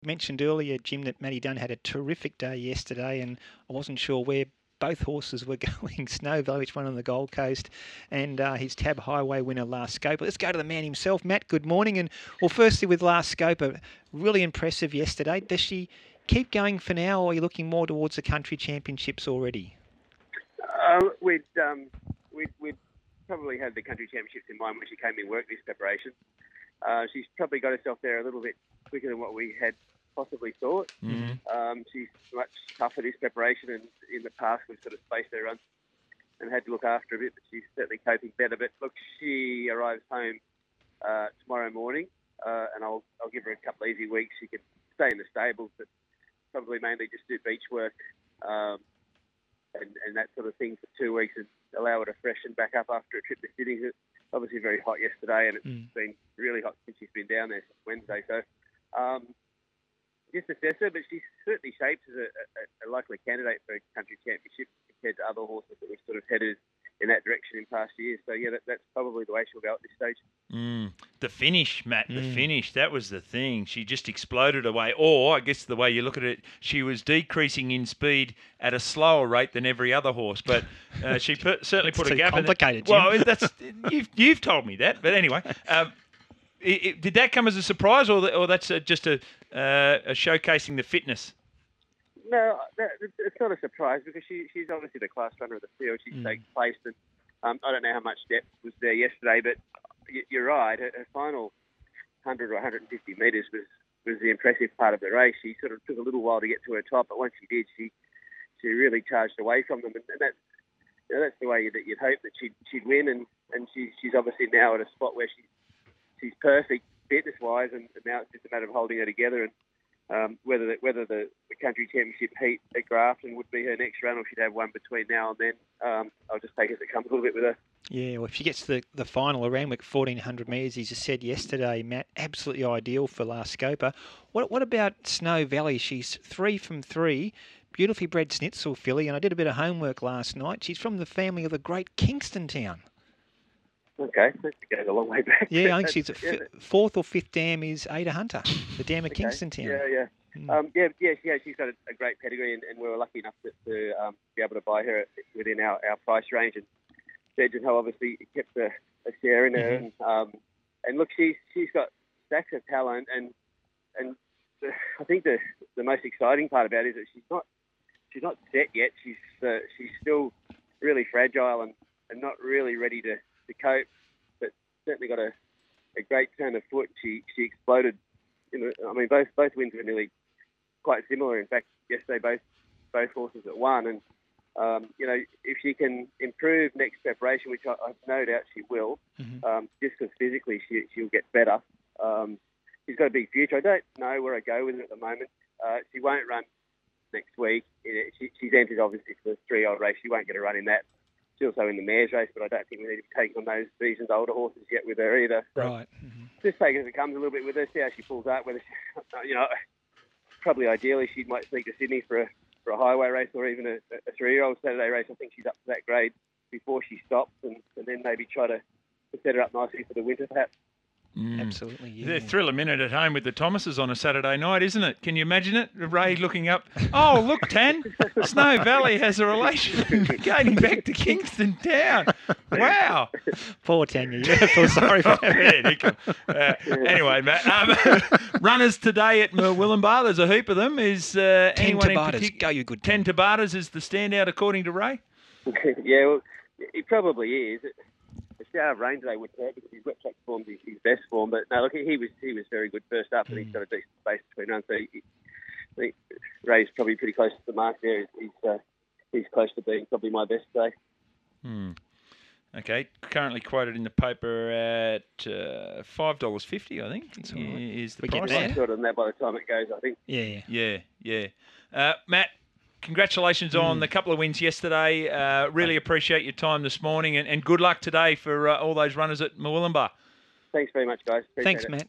mentioned earlier, Jim, that Matty Dunn had a terrific day yesterday, and I wasn't sure where both horses were going. Snow Valley, which one on the Gold Coast, and his Tab Highway winner, Last Scope. Let's go to the man himself. Matt, good morning. And well, firstly with Last Scope, really impressive yesterday. Does she keep going for now, or are you looking more towards the country championships already? We'd probably had the country championships in mind when she came in work this preparation. She's probably got herself there a little bit quicker than what we had possibly thought. Mm-hmm. She's much tougher this preparation, and in the past we've sort of spaced her runs and had to look after a bit, but she's certainly coping better. But look, she arrives home tomorrow morning, and I'll give her a couple of easy weeks. She can stay in the stables, but probably mainly just do beach work and that sort of thing for 2 weeks, and allow her to freshen back up after a trip to Sydney. It's obviously very hot yesterday, and it's been really hot since she's been down there since Wednesday. So just assess her, but she's certainly shaped as a likely candidate for a country championship compared to other horses that we've sort of headed in that direction in past years. So, yeah, that's probably the way she'll go at this stage. The finish, Matt, the finish, that was the thing. She just exploded away. Or, I guess the way you look at it, she was decreasing in speed at a slower rate than every other horse. But she certainly put a gap in it. Complicated, Jim. Well, that's, you've told me that. But anyway, did that come as a surprise, or that's just a showcasing the fitness? No, it's not a surprise because she's obviously the class runner of the field. She takes place, and I don't know how much depth was there yesterday, but you're right. Her final 100 or 150 metres was the impressive part of the race. She sort of took a little while to get to her top, but once she did, she really charged away from them, and that's the way that you'd hope that she'd win. And she's obviously now at a spot where she's perfect fitness-wise, and now it's just a matter of holding her together. And whether the country championship heat at Grafton would be her next run, or she'd have one between now and then, I'll just take it as it comes a little bit with her. Yeah, well, if she gets the final around 1,400 metres, as you said yesterday, Matt, absolutely ideal for Last Scoper. What about Snow Valley? She's 3 from 3, beautifully bred Schnitzel filly, and I did a bit of homework last night. She's from the family of the great Kingston Town. Okay, that goes a long way back. Yeah, I think she's fourth or fifth dam is Ada Hunter, the dam of Kingston Town. Yeah. She's got a great pedigree, and we were lucky enough to be able to buy her within our price range. And Sergeant Ho obviously kept a share in her, and look, she's got stacks of talent, and I think the most exciting part about it is that she's not set yet. She's still really fragile and not really ready to cope, but certainly got a great turn of foot. She exploded. Both wins were nearly quite similar. In fact, yesterday both horses at one. And if she can improve next preparation, which I've no doubt she will, just because physically she'll get better. She's got a big future. I don't know where I go with it at the moment. She won't run next week. She's entered obviously for the 3-year-old race. She won't get a run in that. She's also in the mares race, but I don't think we need to be taking on those seasoned older horses yet with her either. So right. Just take it as it comes a little bit with her, see how she pulls out. Whether she, probably ideally she might sneak to Sydney for a highway race or even a 3-year-old Saturday race. I think she's up to that grade before she stops, and then maybe try to set her up nicely for the winter, perhaps. Absolutely, yeah. The thrill a minute at home with the Thomases on a Saturday night, isn't it? Can you imagine it? Ray looking up, oh, look, Tan, Snow Valley has a relation dating back to Kingston Town. Wow. Poor Tanya, you feel sorry for her. Anyway, Matt, runners today at Murwillumbah, there's a heap of them. Is 10 anyone in Tabatas. particular? Go, you good 10 Tabatas is the standout according to Ray? Yeah, well, it probably is. The Star of Rain today would hurt because his wet track form's his best form. But no, look, he was very good first up, and he's got a decent space between runs. So I think Ray's probably pretty close to the mark there. He's close to being probably my best today. Okay, currently quoted in the paper at $5.50, I think. That's all right. Is the We get price. there. Shorter than that by the time it goes, I think. Yeah. Matt, congratulations on the couple of wins yesterday. Really appreciate your time this morning, and good luck today for all those runners at Murwillumbah. Thanks very much, guys. Appreciate Thanks, it. Matt.